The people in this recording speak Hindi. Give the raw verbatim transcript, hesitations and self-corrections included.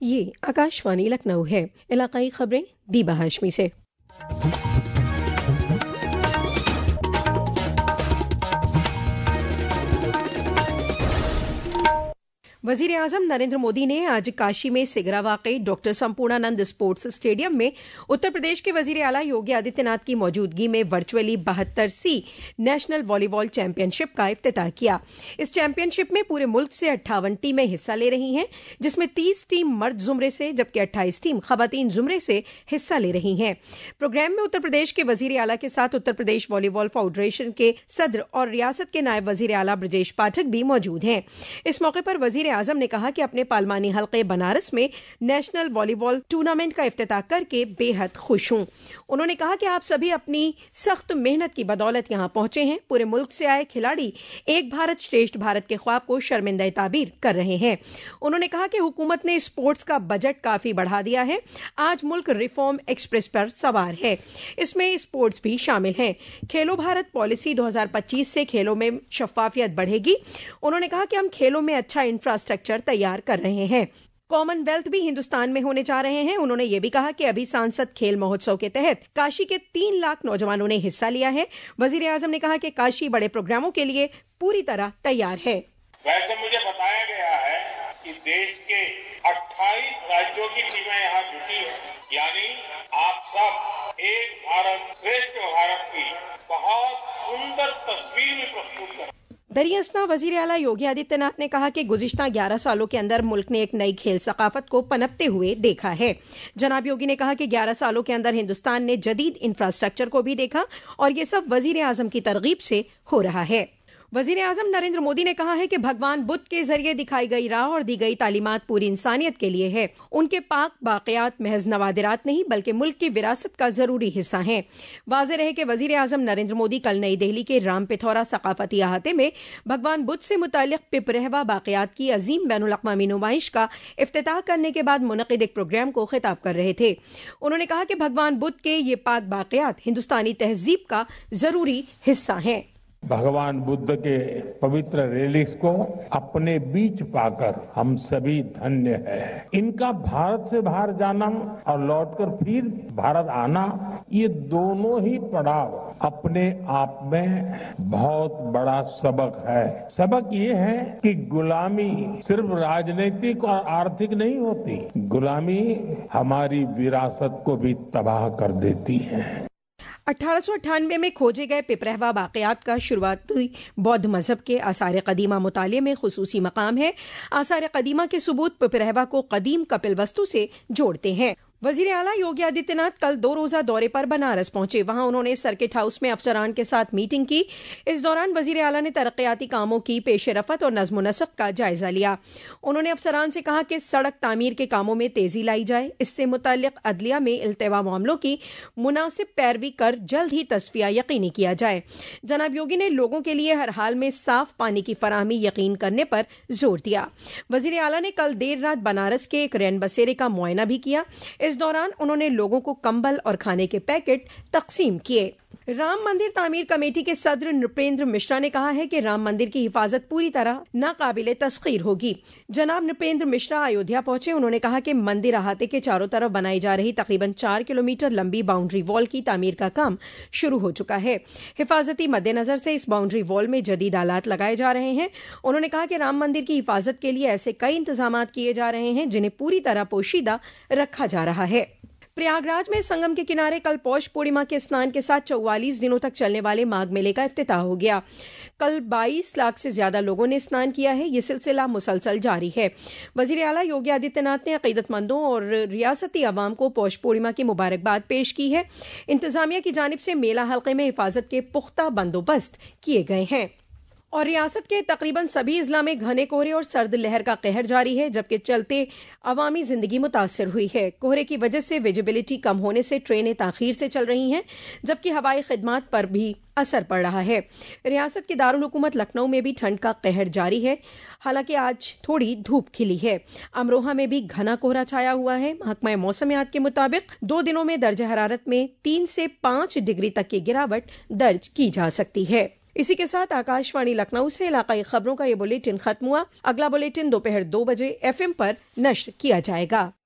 ये आकाशवाणी लखनऊ है। इलाकाई खबरें दीबा हाशमी से। वजीर आजम नरेंद्र मोदी ने आज काशी में सिगरा वाक़ई डॉक्टर संपूर्णानंद स्पोर्ट्स स्टेडियम में उत्तर प्रदेश के वजीर आला योगी आदित्यनाथ की मौजूदगी में वर्चुअली बहत्तर सी नेशनल वॉलीबॉल चैंपियनशिप का इफ्तिताह किया। इस चैंपियनशिप में पूरे मुल्क से अट्ठावन टीमें हिस्सा ले रही हैं, जिसमें तीस टीम मर्द जुमरे से जबकि अट्ठाईस टीम खवातीन जुमरे से हिस्सा ले रही हैं। प्रोग्राम में उत्तर प्रदेश के वजीर आला के साथ उत्तर प्रदेश वॉलीबॉल फेडरेशन के सदर और रियासत के नायब वजीर आला ब्रजेश पाठक भी मौजूद हैं। इस मौके पर वजीर आजम ने कहा कि अपने पार्लिमानी हल्के बनारस में नेशनल वॉलीबॉल टूर्नामेंट का इफ्तिताह करके बेहद खुश हूं। उन्होंने कहा कि आप सभी अपनी सख्त मेहनत की बदौलत यहां पहुंचे हैं। पूरे मुल्क से आए खिलाड़ी एक भारत श्रेष्ठ भारत के ख्वाब को शर्मिंदा ताबीर कर रहे हैं। उन्होंने कहा कि हुकूमत ने स्पोर्ट्स का बजट काफी बढ़ा दिया है। आज मुल्क रिफॉर्म एक्सप्रेस पर सवार है, इसमें स्पोर्ट्स भी शामिल है। खेलो भारत पॉलिसी दो हज़ार पच्चीस से खेलों में शफाफियत बढ़ेगी। उन्होंने कहा कि हम खेलों में अच्छा इंफ्रास्ट्रक्चर तैयार कर रहे हैं। कॉमनवेल्थ भी हिंदुस्तान में होने जा रहे हैं। उन्होंने ये भी कहा कि अभी सांसद खेल महोत्सव के तहत काशी के तीन लाख नौजवानों ने हिस्सा लिया है। वजीर आजम ने कहा कि काशी बड़े प्रोग्रामों के लिए पूरी तरह तैयार है। वैसे मुझे बताया गया है कि देश के अट्ठाईस राज्यों की टीमें यहाँ जुटी है, यानी आप सब एक भारत श्रेष्ठ भारत की बहुत सुंदर तस्वीर भी प्रस्तुत कर। दरियासना वजीर आला योगी आदित्यनाथ ने कहा कि गुज़िश्ता ग्यारह सालों के अंदर मुल्क ने एक नई खेल सकाफत को पनपते हुए देखा है। जनाब योगी ने कहा कि ग्यारह सालों के अंदर हिंदुस्तान ने जदीद इंफ्रास्ट्रक्चर को भी देखा और ये सब वजीर आजम की तरगीब से हो रहा है। वजीर आजम नरेंद्र मोदी ने कहा है कि भगवान बुद्ध के जरिए दिखाई गई राह और दी गई तालीमात पूरी इंसानियत के लिए है। उनके पाक बाक़ियात महज नवादिरात नहीं बल्कि मुल्क की विरासत का जरूरी हिस्सा हैं। वाज़ेह रहे कि वजीर आजम नरेंद्र मोदी कल नई दिल्ली के राम पिथौरा सकाफती अहाते में भगवान बुद्ध से मुताल्लिक पिपरहवा बाक़ियात की अजीम बैनुल अक़वामी नुमाइश का इफ्तिताह करने के बाद मुनक़िद एक प्रोग्राम को खिताब कर रहे थे। उन्होंने कहा कि भगवान बुद्ध के ये पाक बाक़ियात हिंदुस्तानी तहजीब का जरूरी हिस्सा हैं। भगवान बुद्ध के पवित्र रेलिक्स को अपने बीच पाकर हम सभी धन्य हैं। इनका भारत से बाहर जाना और लौटकर फिर भारत आना, ये दोनों ही पड़ाव अपने आप में बहुत बड़ा सबक है। सबक ये है कि गुलामी सिर्फ राजनीतिक और आर्थिक नहीं होती, गुलामी हमारी विरासत को भी तबाह कर देती है। अठारह सौ अट्ठानवे में खोजे गए पिपरहवा बाक़ियात का शुरुआती बौद्ध मजहब के आसार कदीमा मुताले में खुसूसी मकाम है। आसार कदीमा के सबूत पिपरहवा को कदीम कपिलवस्तु से जोड़ते हैं। वजीर आला योगी आदित्यनाथ कल दो रोजा दौरे पर बनारस पहुंचे। वहां उन्होंने सर्किट हाउस में अफसरान के साथ मीटिंग की। इस दौरान वजीर आला ने तरक्याती कामों की पेश रफत और नज़्म नस्क का जायजा लिया। उन्होंने अफसरान से कहा कि सड़क तामीर के कामों में तेजी लाई जाए। इससे मुताल्लिक अदलिया में इल्तवा मामलों की मुनासिब पैरवी कर जल्द ही तस्फिया यकीनी किया जाए। जनाब योगी ने लोगों के लिए हर हाल में साफ पानी की फराहमी यकीन करने पर जोर दिया। वजीर आला ने कल देर रात बनारस के एक रैन बसेरे का मुआयना भी किया। इस दौरान उन्होंने लोगों को कंबल और खाने के पैकेट तकसीम किए। राम मंदिर तामीर कमेटी के सदर नृपेंद्र मिश्रा ने कहा है कि राम मंदिर की हिफाजत पूरी तरह नाकाबिले तस्खीर होगी। जनाब नृपेंद्र मिश्रा अयोध्या पहुंचे। उन्होंने कहा कि मंदिर अहाते के चारों तरफ बनाई जा रही तकरीबन चार किलोमीटर लंबी बाउंड्री वॉल की तामीर का काम शुरू हो चुका है। हिफाजती मद्देनजर से इस बाउंड्री वॉल में जदीद आलात लगाए जा रहे हैं। उन्होंने कहा कि राम मंदिर की हिफाजत के लिए ऐसे कई इंतजाम किए जा रहे हैं जिन्हें पूरी तरह पोशीदा रखा जा रहा है। प्रयागराज में संगम के किनारे कल पौष पूर्णिमा के स्नान के साथ चौवालीस दिनों तक चलने वाले माघ मेले का इफ्तिताह हो गया। कल बाईस लाख से ज्यादा लोगों ने स्नान किया है। ये सिलसिला मुसलसल जारी है। वजीर आला योगी आदित्यनाथ ने अकीदतमंदों और रियासती अवाम को पौष पूर्णिमा की मुबारकबाद पेश की है। इंतजामिया की जानिब से मेला हल्के में हिफाजत के पुख्ता बंदोबस्त किए गए हैं। और रियासत के तकरीबन सभी इजला में घने कोहरे और सर्द लहर का कहर जारी है, जबकि चलते अवामी जिंदगी मुतासर हुई है। कोहरे की वजह से विजिबिलिटी कम होने से ट्रेनें ताखीर से चल रही हैं, जबकि हवाई खिदमात पर भी असर पड़ रहा है। रियासत के दारुल हुकूमत लखनऊ में भी ठंड का कहर जारी है। हालांकि आज थोड़ी धूप खिली है। अमरोहा में भी घना कोहरा छाया हुआ है। महकमा मौसमियात के मुताबिक दो दिनों में दर्ज हरारत में तीन से पांच डिग्री तक की गिरावट दर्ज की जा सकती है। इसी के साथ आकाशवाणी लखनऊ से इलाकाई खबरों का ये बुलेटिन खत्म हुआ। अगला बुलेटिन दोपहर दो बजे एफएम पर नश्र किया जाएगा।